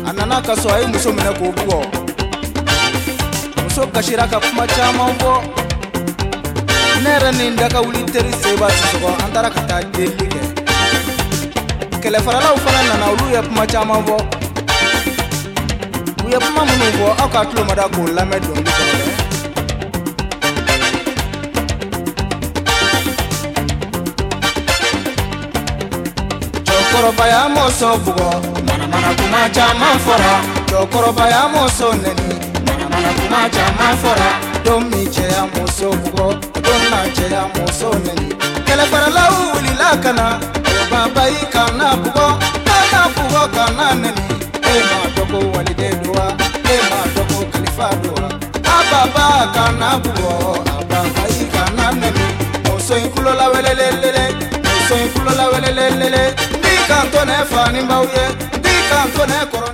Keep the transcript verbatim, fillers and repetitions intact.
anana ka so ay muso minɛ k'o bugɔ muso kasira ka kuma caman fɔ ne yɛrɛ ni n da ka wuli teri Seba Sisɔgɔ an taara ka taa deli kɛ kɛlɛfaralaw fana nana olu ye kuma caman fɔ u ye kuma minnu fɔ aw ka tulo ma da k'o lamɛn dɔnkili kɔnɔ dɛ Cɛkɔrɔbaya m'o sɔn bugɔ manamana kuma caman fɔra Cɛkɔrɔbaya m'o sɔn nɛni manamana kuma caman fɔra don min cɛya muso bugɔ don na cɛya muso nɛni kɛlɛfaralaw wulila ka na baba yi kana bugɔ kana bugɔ kana nɛni e ma dɔn ko waliden do wa e ma dɔn ko kalifa do wa a baba kana bugɔ a baba yi kana nɛni muso in kulo la welelele muso in kulo la welelele kan to ne fani baw ye di kan to ne kɔrɔ